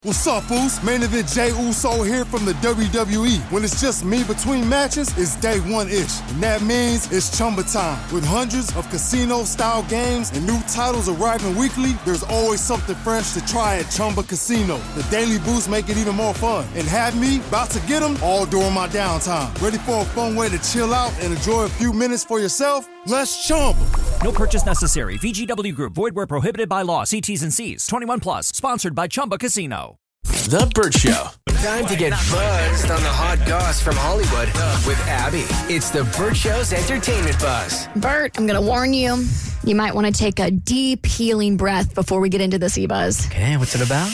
What's up, Foos? Main event Jey Uso here from the WWE. When it's just me between matches, it's day one-ish. And that means it's Chumba time. With hundreds of casino-style games and new titles arriving weekly, there's always something fresh to try at Chumba Casino. The daily boosts make it even more fun. And have me about to get them all during my downtime. Ready for a fun way to chill out and enjoy a few minutes for yourself? Let's Chumba. No purchase necessary. VGW Group. Void where prohibited by law. See T's and C's. 21 plus. Sponsored by Chumba Casino. The Burt Show. Time to get buzzed on the hot goss from Hollywood with Abby. It's the Burt Show's entertainment buzz. Burt, I'm going to warn you. You might want to take a deep, healing breath before we get into this e-buzz. Okay, what's it about?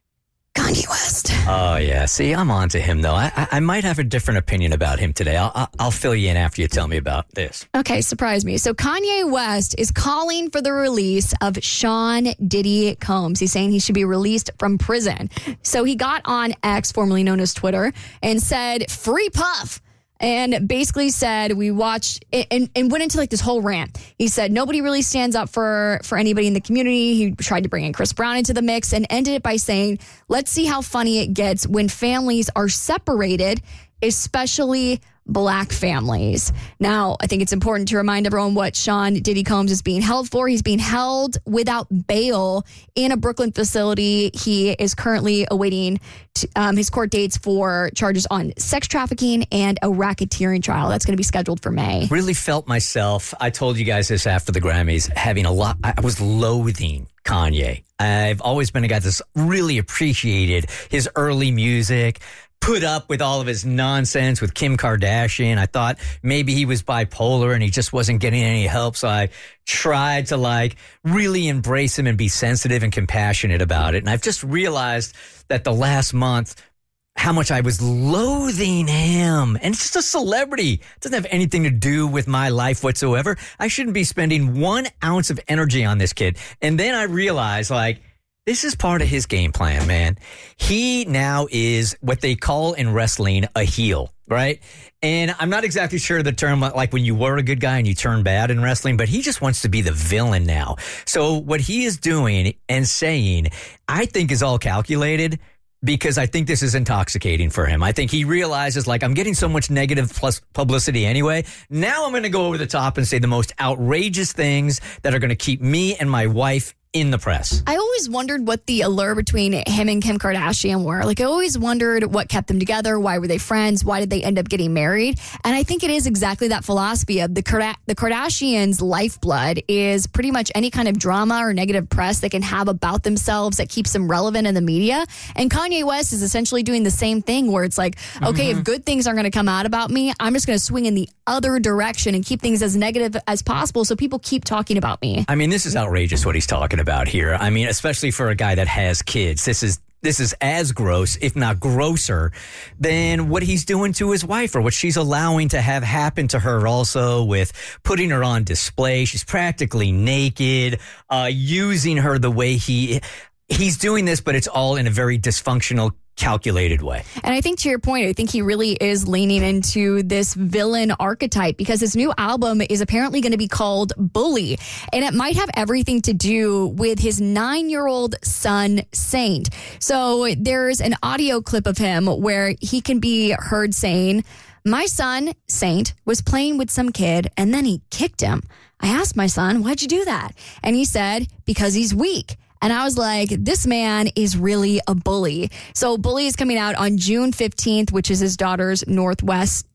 Kanye West. Oh, yeah. See, I'm on to him, though. I might have a different opinion about him today. I'll fill you in after you tell me about this. Okay, surprise me. So Kanye West is calling for the release of Sean Diddy Combs. He's saying he should be released from prison. So he got on X, formerly known as Twitter, and said, "Free Puff." And basically said, we watched and went into like this whole rant. He said nobody really stands up for anybody in the community. He tried to bring in Chris Brown into the mix and ended it by saying, let's see how funny it gets when families are separated, especially Black families. Now, I think it's important to remind everyone what Sean Diddy Combs is being held for. He's being held without bail in a Brooklyn facility. He is currently awaiting his court dates for charges on sex trafficking and a racketeering trial. That's going to be scheduled for May. Really felt myself, I told you guys this after the Grammys, I was loathing Kanye. I've always been a guy that's really appreciated his early music, put up with all of his nonsense with Kim Kardashian. I thought maybe he was bipolar and he just wasn't getting any help. So I tried to really embrace him and be sensitive and compassionate about it. And I've just realized that the last month, how much I was loathing him. And it's just a celebrity. It doesn't have anything to do with my life whatsoever. I shouldn't be spending 1 ounce of energy on this kid. And then I realized, this is part of his game plan, man. He now is what they call in wrestling a heel, right? And I'm not exactly sure the term, like when you were a good guy and you turn bad in wrestling, but he just wants to be the villain now. So what he is doing and saying, I think is all calculated, because I think this is intoxicating for him. I think he realizes, I'm getting so much negative plus publicity anyway. Now I'm going to go over the top and say the most outrageous things that are going to keep me and my wife in the press. I always wondered what the allure between him and Kim Kardashian were. I always wondered what kept them together. Why were they friends? Why did they end up getting married? And I think it is exactly that philosophy of the Kardashians' lifeblood is pretty much any kind of drama or negative press they can have about themselves that keeps them relevant in the media. And Kanye West is essentially doing the same thing where it's okay, if good things aren't going to come out about me, I'm just going to swing in the other direction and keep things as negative as possible so people keep talking about me. I mean, this is outrageous what he's talking about here. I mean, especially for a guy that has kids. This is as gross, if not grosser, than what he's doing to his wife or what she's allowing to have happen to her also with putting her on display. She's practically naked, using her the way he's doing this, but it's all in a very dysfunctional, calculated way. And I think to your point, I think he really is leaning into this villain archetype because his new album is apparently going to be called Bully. And it might have everything to do with his 9-year-old son, Saint. So there's an audio clip of him where he can be heard saying, "My son, Saint, was playing with some kid and then he kicked him. I asked my son, why'd you do that? And he said, because he's weak." And I was like, this man is really a bully. So Bully is coming out on June 15th, which is his daughter's Northwest's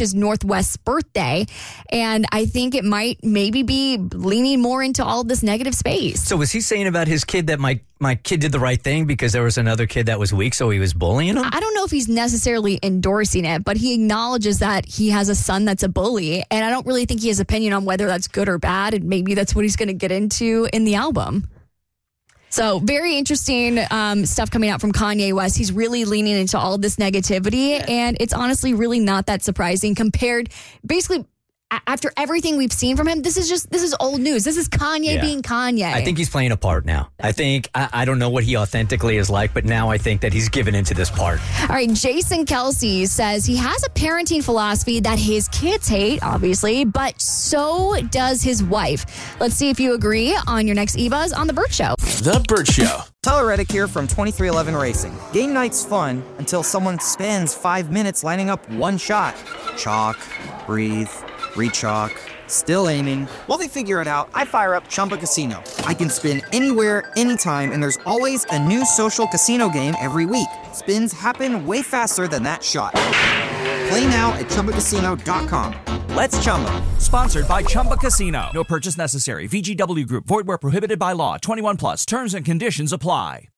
birthday. And I think it might maybe be leaning more into all this negative space. So was he saying about his kid that my kid did the right thing because there was another kid that was weak, so he was bullying him? I don't know if he's necessarily endorsing it, but he acknowledges that he has a son that's a bully. And I don't really think he has opinion on whether that's good or bad. And maybe that's what he's going to get into in the album. So very interesting stuff coming out from Kanye West. He's really leaning into all this negativity, and it's honestly really not that surprising compared, basically, after everything we've seen from him. This is old news. This is Kanye being Kanye. I think he's playing a part now. I don't know what he authentically is like, but now I think that he's given into this part. All right, Jason Kelsey says he has a parenting philosophy that his kids hate, obviously, but so does his wife. Let's see if you agree on your next eBuzz on The Burt Show. The Burt Show. Tyler Reddick here from 2311 Racing. Game night's fun until someone spends 5 minutes lining up one shot. Chalk, breathe, re-chalk, still aiming. While they figure it out, I fire up Chumba Casino. I can spin anywhere, anytime, and there's always a new social casino game every week. Spins happen way faster than that shot. Play now at ChumbaCasino.com. Let's Chumba. Sponsored by Chumba Casino. No purchase necessary. VGW Group. Void where prohibited by law. 21 plus. Terms and conditions apply.